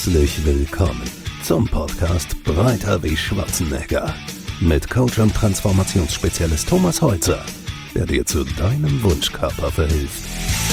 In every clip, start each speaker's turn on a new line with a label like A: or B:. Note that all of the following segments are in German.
A: Herzlich willkommen zum Podcast Breiter wie Schwarzenegger mit Coach und Transformationsspezialist Thomas Holzer, der dir zu deinem Wunschkörper verhilft.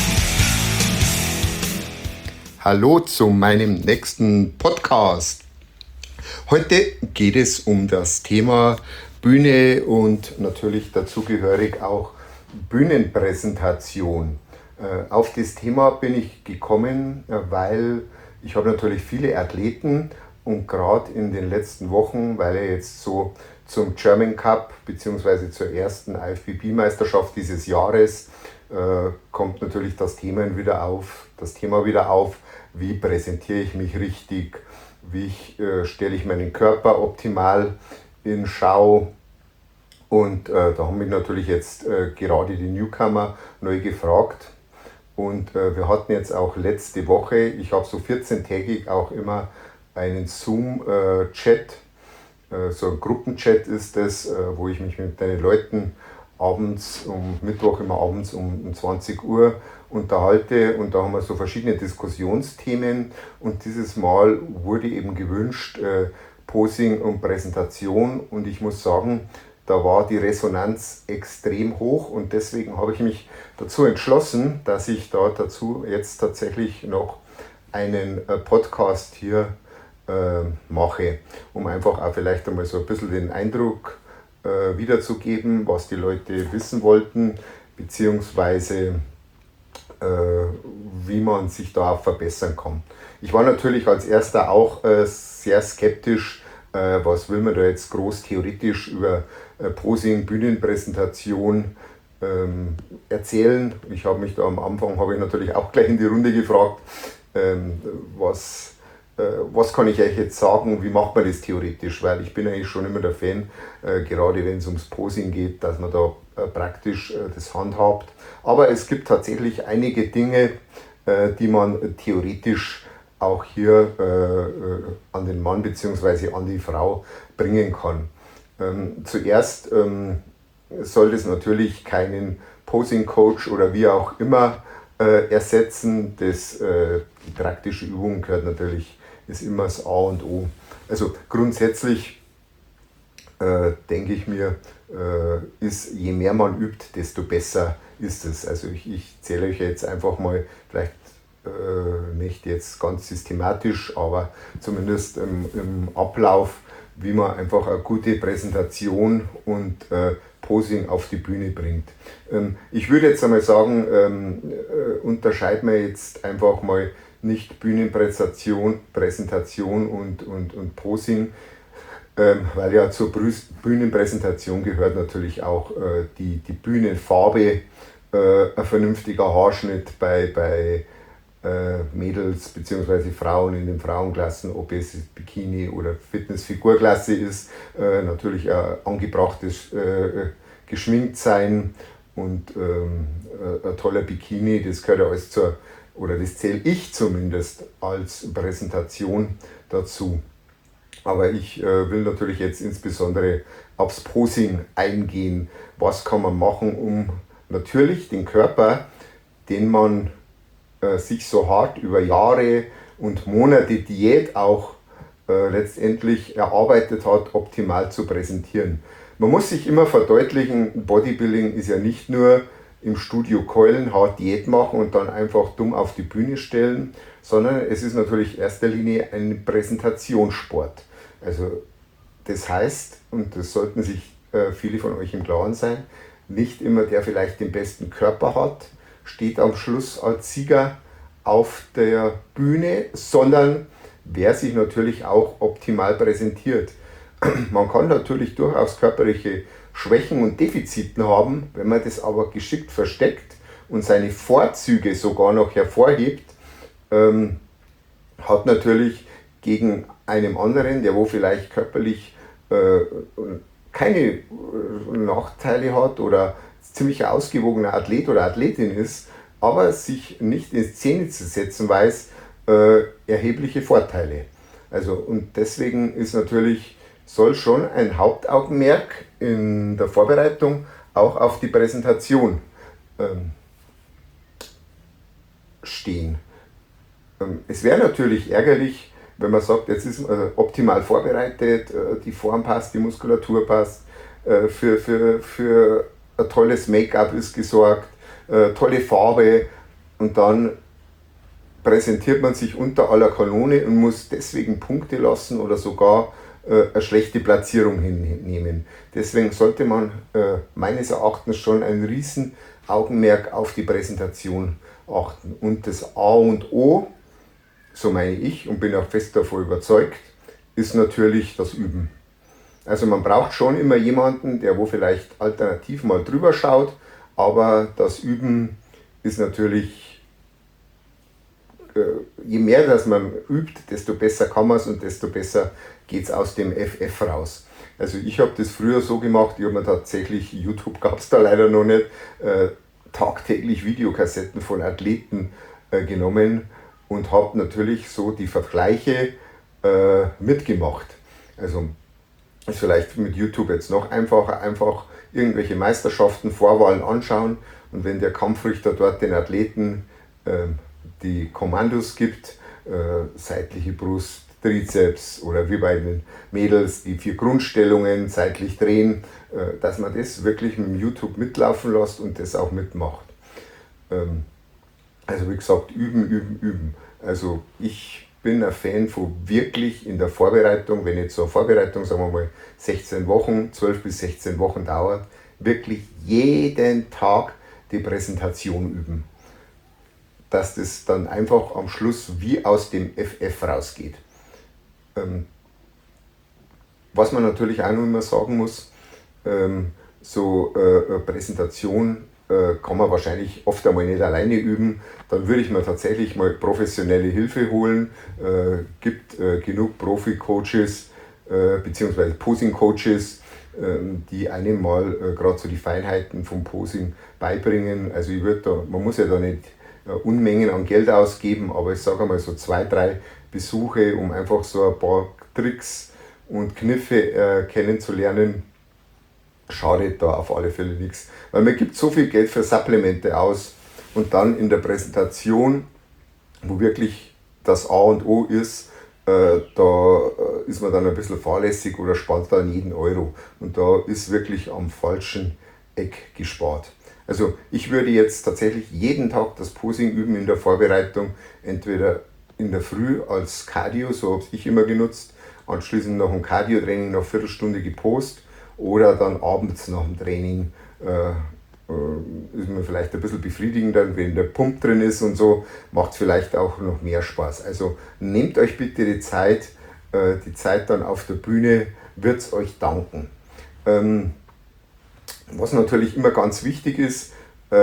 B: Hallo zu meinem nächsten Podcast. Heute geht es um das Thema Bühne und natürlich dazugehörig auch Bühnenpräsentation. Auf das Thema bin ich gekommen, weil ich habe natürlich viele Athleten und gerade in den letzten Wochen, weil er jetzt so zum German Cup bzw. zur ersten IFBB-Meisterschaft dieses Jahres kommt natürlich das Thema wieder auf, wie präsentiere ich mich richtig, wie stelle ich meinen Körper optimal in Schau. Und da haben mich natürlich jetzt gerade die Newcomer neu gefragt. Und wir hatten jetzt auch letzte Woche, ich habe so 14-tägig auch immer einen Zoom-Chat, so ein Gruppenchat ist das, wo ich mich mit den Leuten Mittwoch immer abends um 20 Uhr unterhalte. Und da haben wir so verschiedene Diskussionsthemen. Und dieses Mal wurde eben gewünscht, Posing und Präsentation. Und ich muss sagen, da war die Resonanz extrem hoch und deswegen habe ich mich dazu entschlossen, dass ich da dazu jetzt tatsächlich noch einen Podcast hier mache, um einfach auch vielleicht einmal so ein bisschen den Eindruck wiederzugeben, was die Leute wissen wollten, beziehungsweise wie man sich da auch verbessern kann. Ich war natürlich als erster auch sehr skeptisch, was will man da jetzt groß theoretisch über Posing, Bühnenpräsentation erzählen. Ich habe mich da am Anfang, habe ich natürlich auch gleich in die Runde gefragt, was kann ich euch jetzt sagen, wie macht man das theoretisch, weil ich bin eigentlich schon immer der Fan, gerade wenn es ums Posing geht, dass man da praktisch das handhabt. Aber es gibt tatsächlich einige Dinge, die man theoretisch auch hier an den Mann bzw. an die Frau bringen kann. Zuerst soll das natürlich keinen Posing-Coach oder wie auch immer ersetzen. Die praktische Übung gehört natürlich, ist immer das A und O. Also grundsätzlich denke ich mir, ist je mehr man übt, desto besser ist es. Also ich zähle euch jetzt einfach mal, vielleicht nicht jetzt ganz systematisch, aber zumindest im Ablauf, wie man einfach eine gute Präsentation und Posing auf die Bühne bringt. Ich würde jetzt einmal sagen, unterscheiden wir jetzt einfach mal nicht Bühnenpräsentation und Posing, weil ja zur Bühnenpräsentation gehört natürlich auch die Bühnenfarbe, ein vernünftiger Haarschnitt bei Mädels bzw. Frauen in den Frauenklassen, ob es Bikini oder Fitness-Figurklasse ist, natürlich ein angebrachtes Geschminktsein und ein toller Bikini, das gehört ja alles das zähle ich zumindest als Präsentation dazu. Aber ich will natürlich jetzt insbesondere aufs Posing eingehen. Was kann man machen, um natürlich den Körper, den man sich so hart über Jahre und Monate Diät auch letztendlich erarbeitet hat, optimal zu präsentieren. Man muss sich immer verdeutlichen, Bodybuilding ist ja nicht nur im Studio keulen, hart Diät machen und dann einfach dumm auf die Bühne stellen, sondern es ist natürlich in erster Linie ein Präsentationssport. Also das heißt, und das sollten sich viele von euch im Klaren sein, nicht immer der vielleicht den besten Körper hat, steht am Schluss als Sieger auf der Bühne, sondern wer sich natürlich auch optimal präsentiert. Man kann natürlich durchaus körperliche Schwächen und Defiziten haben, wenn man das aber geschickt versteckt und seine Vorzüge sogar noch hervorhebt, hat natürlich gegen einem anderen, der wo vielleicht körperlich keine Nachteile hat oder ziemlich ausgewogener Athlet oder Athletin ist, aber sich nicht in Szene zu setzen weiß, erhebliche Vorteile. Also und deswegen ist natürlich, soll schon ein Hauptaugenmerk in der Vorbereitung auch auf die Präsentation stehen. Es wäre natürlich ärgerlich, wenn man sagt, jetzt ist man optimal vorbereitet, die Form passt, die Muskulatur passt, für ein tolles Make-up ist gesorgt, tolle Farbe, und dann präsentiert man sich unter aller Kanone und muss deswegen Punkte lassen oder sogar eine schlechte Platzierung hinnehmen. Deswegen sollte man meines Erachtens schon ein riesen Augenmerk auf die Präsentation achten. Und das A und O, so meine ich und bin auch fest davon überzeugt, ist natürlich das Üben. Also man braucht schon immer jemanden, der wo vielleicht alternativ mal drüber schaut, aber das Üben ist natürlich, je mehr dass man übt, desto besser kann man es und desto besser geht es aus dem FF raus. Also ich habe das früher so gemacht, ich habe mir tatsächlich, YouTube gab es da leider noch nicht, tagtäglich Videokassetten von Athleten genommen und habe natürlich so die Vergleiche mitgemacht. Also ist vielleicht mit YouTube jetzt noch einfacher, einfach irgendwelche Meisterschaften, Vorwahlen anschauen, und wenn der Kampfrichter dort den Athleten die Kommandos gibt, seitliche Brust, Trizeps oder wie bei den Mädels die 4 Grundstellungen seitlich drehen, dass man das wirklich mit dem YouTube mitlaufen lässt und das auch mitmacht. Also wie gesagt, üben, üben, üben. Also ich bin ein Fan von wirklich in der Vorbereitung, wenn jetzt so eine Vorbereitung, sagen wir mal 16 Wochen, 12 bis 16 Wochen dauert, wirklich jeden Tag die Präsentation üben. Dass das dann einfach am Schluss wie aus dem FF rausgeht. Was man natürlich auch noch immer sagen muss, Präsentation kann man wahrscheinlich oft einmal nicht alleine üben. Dann würde ich mir tatsächlich mal professionelle Hilfe holen. Gibt genug Profi-Coaches bzw. Posing-Coaches, die einem mal gerade so die Feinheiten vom Posing beibringen. Also man muss ja da nicht Unmengen an Geld ausgeben, aber ich sage mal so 2, 3 Besuche, um einfach so ein paar Tricks und Kniffe kennenzulernen, schadet da auf alle Fälle nichts. Weil man gibt so viel Geld für Supplemente aus und dann in der Präsentation, wo wirklich das A und O ist, da ist man dann ein bisschen fahrlässig oder spart dann jeden Euro. Und da ist wirklich am falschen Eck gespart. Also ich würde jetzt tatsächlich jeden Tag das Posing üben in der Vorbereitung, entweder in der Früh als Cardio, so habe ich immer genutzt, anschließend noch ein Cardio-Training, noch eine Viertelstunde gepost, oder dann abends nach dem Training ist mir vielleicht ein bisschen befriedigender, wenn der Pump drin ist und so, macht es vielleicht auch noch mehr Spaß. Also nehmt euch bitte die Zeit dann auf der Bühne wird es euch danken. Was natürlich immer ganz wichtig ist,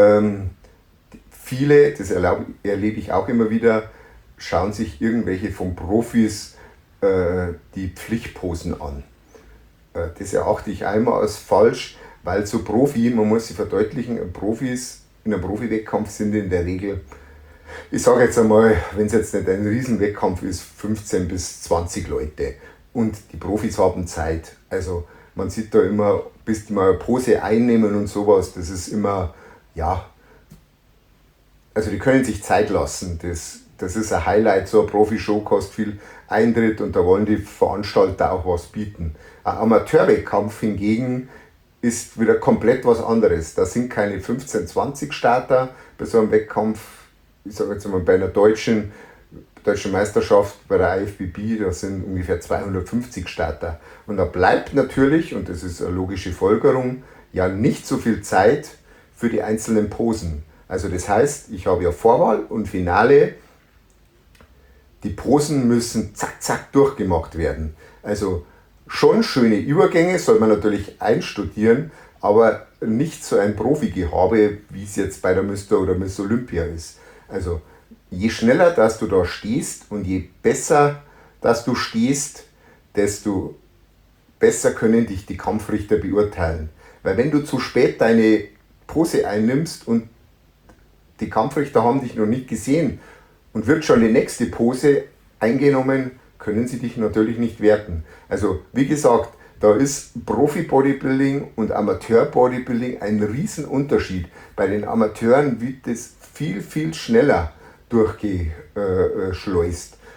B: viele, das erlebe ich auch immer wieder, schauen sich irgendwelche von Profis die Pflichtposen an. Das erachte ich einmal als falsch, weil so Profi, man muss sich verdeutlichen, Profis in einem Profi-Wettkampf sind in der Regel, ich sage jetzt einmal, wenn es jetzt nicht ein Riesenwettkampf ist, 15 bis 20 Leute. Und die Profis haben Zeit. Also man sieht da immer, bis die mal eine Pose einnehmen und sowas, das ist immer, ja, also die können sich Zeit lassen. Das ist ein Highlight, so eine Profi-Show kostet viel Eintritt und da wollen die Veranstalter auch was bieten. Ein Amateurwettkampf hingegen ist wieder komplett was anderes. Da sind keine 15, 20 Starter bei so einem Wettkampf. Ich sage jetzt mal bei einer deutschen Meisterschaft, bei der IFBB, da sind ungefähr 250 Starter. Und da bleibt natürlich, und das ist eine logische Folgerung, ja nicht so viel Zeit für die einzelnen Posen. Also das heißt, ich habe ja Vorwahl und Finale. Die Posen müssen zack, zack durchgemacht werden. Also schon schöne Übergänge soll man natürlich einstudieren, aber nicht so ein Profi-Gehabe, wie es jetzt bei der Mr. oder Miss Olympia ist. Also je schneller, dass du da stehst und je besser, dass du stehst, desto besser können dich die Kampfrichter beurteilen. Weil wenn du zu spät deine Pose einnimmst und die Kampfrichter haben dich noch nicht gesehen und wird schon die nächste Pose eingenommen, können sie dich natürlich nicht werten. Also wie gesagt, da ist Profi-Bodybuilding und Amateur-Bodybuilding ein Riesenunterschied. Bei den Amateuren wird das viel, viel schneller durchgeschleust.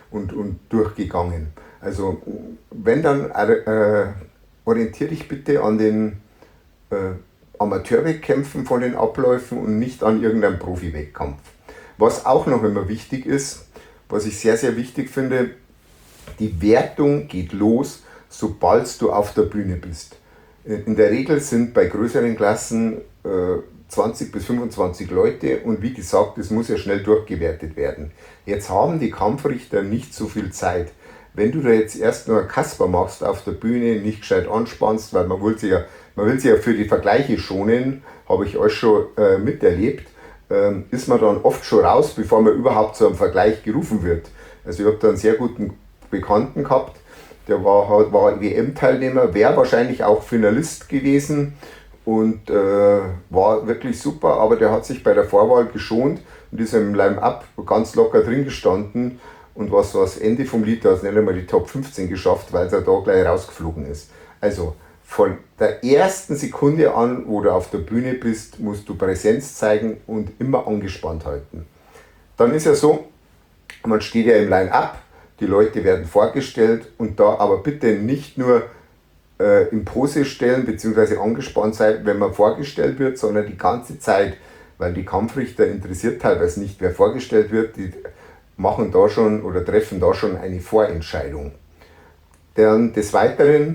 B: und durchgegangen. Also wenn dann orientiere dich bitte an den Amateurwettkämpfen von den Abläufen und nicht an irgendeinem Profi-Wettkampf. Was auch noch immer wichtig ist, was ich sehr, sehr wichtig finde, die Wertung geht los, sobald du auf der Bühne bist. In der Regel sind bei größeren Klassen 20 bis 25 Leute und wie gesagt, es muss ja schnell durchgewertet werden. Jetzt haben die Kampfrichter nicht so viel Zeit. Wenn du da jetzt erst nur ein Kasper machst auf der Bühne, nicht gescheit anspannst, weil man will sich ja für die Vergleiche schonen, habe ich euch schon miterlebt, ist man dann oft schon raus, bevor man überhaupt zu einem Vergleich gerufen wird. Also ich habe da einen sehr guten Bekannten gehabt, der war WM-Teilnehmer, wäre wahrscheinlich auch Finalist gewesen und war wirklich super, aber der hat sich bei der Vorwahl geschont und ist im Line-Up ganz locker drin gestanden und was das Ende vom Lied, da hat es nicht einmal die Top 15 geschafft, weil er da gleich rausgeflogen ist. Also von der ersten Sekunde an, wo du auf der Bühne bist, musst du Präsenz zeigen und immer angespannt halten. Dann ist ja so, man steht ja im Line-Up, die Leute werden vorgestellt und da aber bitte nicht nur in Pose stellen bzw. angespannt sein, wenn man vorgestellt wird, sondern die ganze Zeit, weil die Kampfrichter interessiert teilweise nicht, wer vorgestellt wird, die machen da schon oder treffen da schon eine Vorentscheidung. Dann des Weiteren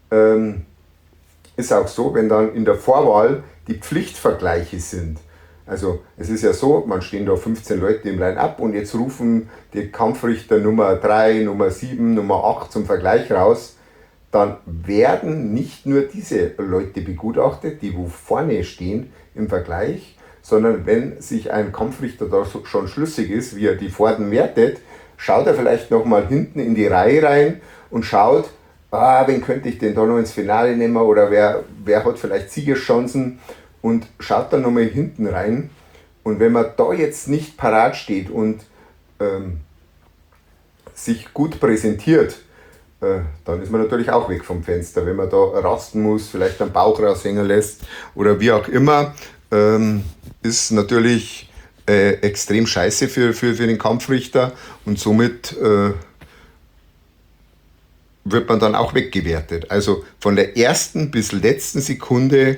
B: ist auch so, wenn dann in der Vorwahl die Pflichtvergleiche sind. Also es ist ja so, man stehen da 15 Leute im Line-Up und jetzt rufen die Kampfrichter Nummer 3, Nummer 7, Nummer 8 zum Vergleich raus. Dann werden nicht nur diese Leute begutachtet, die wo vorne stehen im Vergleich, sondern wenn sich ein Kampfrichter da schon schlüssig ist, wie er die Vorden wertet, schaut er vielleicht nochmal hinten in die Reihe rein und schaut, wen könnte ich denn da noch ins Finale nehmen oder wer hat vielleicht Siegeschancen und schaut dann nochmal hinten rein. Und wenn man da jetzt nicht parat steht und sich gut präsentiert, dann ist man natürlich auch weg vom Fenster. Wenn man da rasten muss, vielleicht einen Bauch raushängen lässt oder wie auch immer, ist natürlich extrem scheiße für den Kampfrichter und somit wird man dann auch weggewertet. Also von der ersten bis letzten Sekunde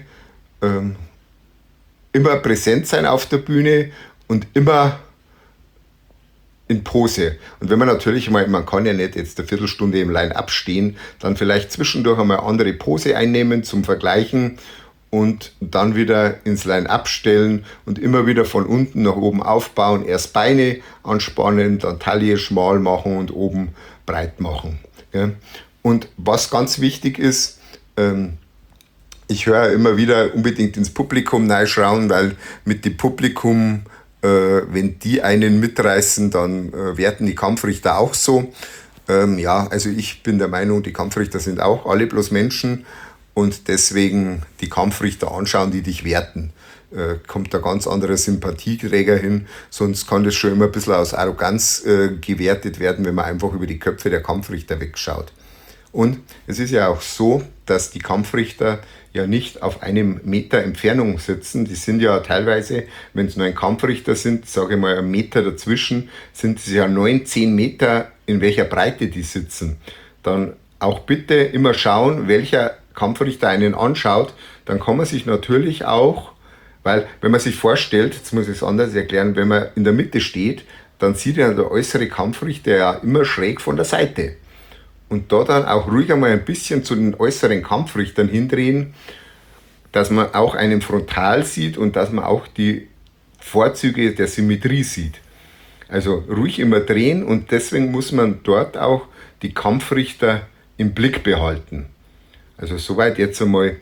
B: immer präsent sein auf der Bühne und immer in Pose. Und wenn man natürlich mal, man kann ja nicht jetzt eine Viertelstunde im Line-Up stehen, dann vielleicht zwischendurch einmal andere Pose einnehmen zum Vergleichen und dann wieder ins Line-Up stellen und immer wieder von unten nach oben aufbauen. Erst Beine anspannen, dann Taille schmal machen und oben breit machen. Ja. Und was ganz wichtig ist, ich höre immer wieder unbedingt ins Publikum reinschauen, weil mit dem Publikum, wenn die einen mitreißen, dann werten die Kampfrichter auch so. Ja, also ich bin der Meinung, die Kampfrichter sind auch alle bloß Menschen und deswegen die Kampfrichter anschauen, die dich werten. Kommt da ganz anderer Sympathieträger hin, sonst kann das schon immer ein bisschen aus Arroganz gewertet werden, wenn man einfach über die Köpfe der Kampfrichter wegschaut. Und es ist ja auch so, dass die Kampfrichter ja nicht auf einem Meter Entfernung sitzen. Die sind ja teilweise, wenn es nur ein Kampfrichter sind, sage ich mal 1 Meter dazwischen, sind es ja 9, 10 Meter, in welcher Breite die sitzen. Dann auch bitte immer schauen, welcher Kampfrichter einen anschaut. Dann kann man sich natürlich auch, weil wenn man sich vorstellt, jetzt muss ich es anders erklären, wenn man in der Mitte steht, dann sieht ja der äußere Kampfrichter ja immer schräg von der Seite. Und da dann auch ruhig einmal ein bisschen zu den äußeren Kampfrichtern hindrehen, dass man auch einen frontal sieht und dass man auch die Vorzüge der Symmetrie sieht. Also ruhig immer drehen und deswegen muss man dort auch die Kampfrichter im Blick behalten. Also soweit jetzt einmal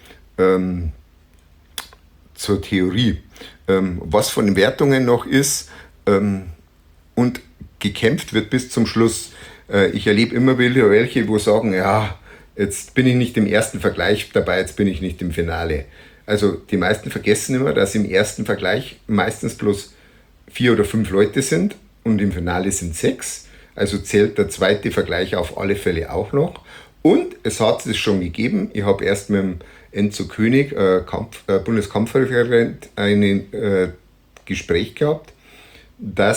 B: zur Theorie. Was von den Wertungen noch ist und gekämpft wird bis zum Schluss. Ich erlebe immer wieder welche, wo sagen, ja, jetzt bin ich nicht im ersten Vergleich dabei, jetzt bin ich nicht im Finale. Also die meisten vergessen immer, dass im ersten Vergleich meistens bloß 4 oder 5 Leute sind und im Finale sind 6. Also zählt der zweite Vergleich auf alle Fälle auch noch. Und es hat es schon gegeben, ich habe erst mit dem Enzo König, Bundeskampfreferent, ein Gespräch gehabt, dass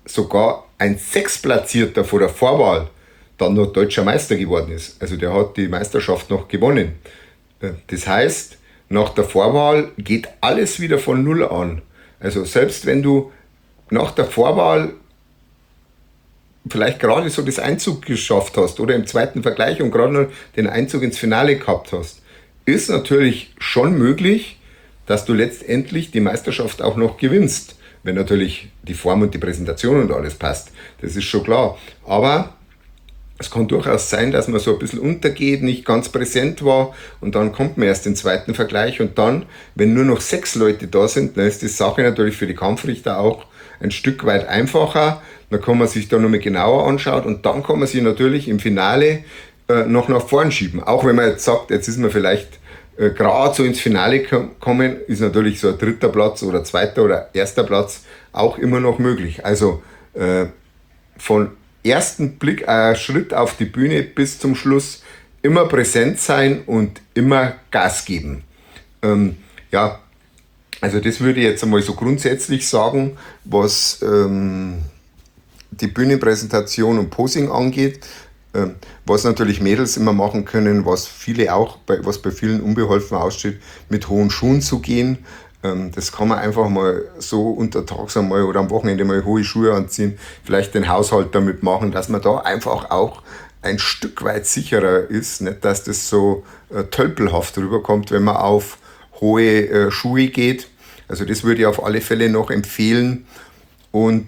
B: sogar ein Sechstplatzierter vor der Vorwahl dann noch deutscher Meister geworden ist. Also der hat die Meisterschaft noch gewonnen. Das heißt, nach der Vorwahl geht alles wieder von Null an. Also selbst wenn du nach der Vorwahl vielleicht gerade so das Einzug geschafft hast oder im zweiten Vergleich und gerade noch den Einzug ins Finale gehabt hast, ist natürlich schon möglich, dass du letztendlich die Meisterschaft auch noch gewinnst. Wenn natürlich die Form und die Präsentation und alles passt. Das ist schon klar. Aber es kann durchaus sein, dass man so ein bisschen untergeht, nicht ganz präsent war und dann kommt man erst den zweiten Vergleich und dann, wenn nur noch 6 Leute da sind, dann ist die Sache natürlich für die Kampfrichter auch ein Stück weit einfacher. Dann kann man sich da nochmal genauer anschauen und dann kann man sich natürlich im Finale noch nach vorn schieben. Auch wenn man jetzt sagt, jetzt ist man vielleicht gerade so ins Finale kommen, ist natürlich so ein 3. Platz oder 2. oder 1. Platz auch immer noch möglich. Also von ersten Blick, Schritt auf die Bühne bis zum Schluss immer präsent sein und immer Gas geben. Ja, also das würde ich jetzt einmal so grundsätzlich sagen, was die Bühnenpräsentation und Posing angeht. Was natürlich Mädels immer machen können, was viele auch, was bei vielen unbeholfen aussteht, mit hohen Schuhen zu gehen. Das kann man einfach mal so untertags einmal oder am Wochenende mal hohe Schuhe anziehen, vielleicht den Haushalt damit machen, dass man da einfach auch ein Stück weit sicherer ist, nicht dass das so tölpelhaft rüberkommt, wenn man auf hohe Schuhe geht. Also das würde ich auf alle Fälle noch empfehlen und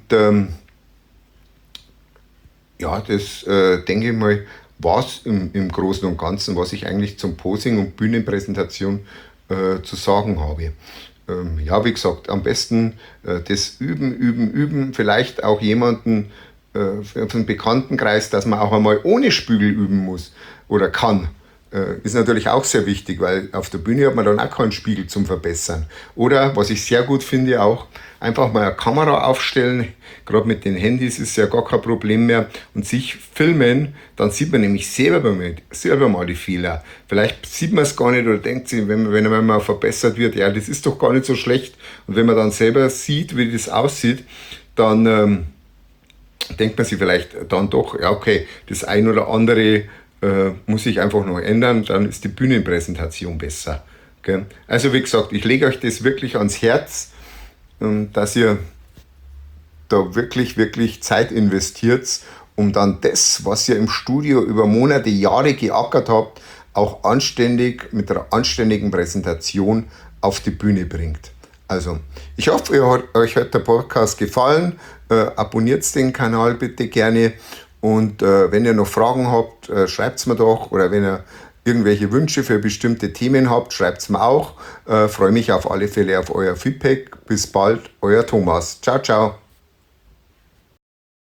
B: ja, das denke ich mal, war es im Großen und Ganzen, was ich eigentlich zum Posing und Bühnenpräsentation zu sagen habe. Ja, wie gesagt, am besten das üben, vielleicht auch jemanden für einen Bekanntenkreis, dass man auch einmal ohne Spiegel üben muss oder kann. Ist natürlich auch sehr wichtig, weil auf der Bühne hat man dann auch keinen Spiegel zum Verbessern. Oder, was ich sehr gut finde, auch einfach mal eine Kamera aufstellen, gerade mit den Handys ist ja gar kein Problem mehr, und sich filmen, dann sieht man nämlich selber mal die Fehler. Vielleicht sieht man es gar nicht oder denkt sich, wenn man verbessert wird, ja, das ist doch gar nicht so schlecht. Und wenn man dann selber sieht, wie das aussieht, dann denkt man sich vielleicht dann doch, ja okay, das ein oder andere muss ich einfach noch ändern, dann ist die Bühnenpräsentation besser. Gell? Also wie gesagt, ich lege euch das wirklich ans Herz, dass ihr da wirklich Zeit investiert, um dann das, was ihr im Studio über Monate, Jahre geackert habt, auch anständig mit einer anständigen Präsentation auf die Bühne bringt. Also, ich hoffe, euch hat der Podcast gefallen. Abonniert den Kanal bitte gerne. Und wenn ihr noch Fragen habt, schreibt es mir doch. Oder wenn ihr irgendwelche Wünsche für bestimmte Themen habt, schreibt es mir auch. Freue mich auf alle Fälle auf euer Feedback. Bis bald, euer Thomas. Ciao, ciao.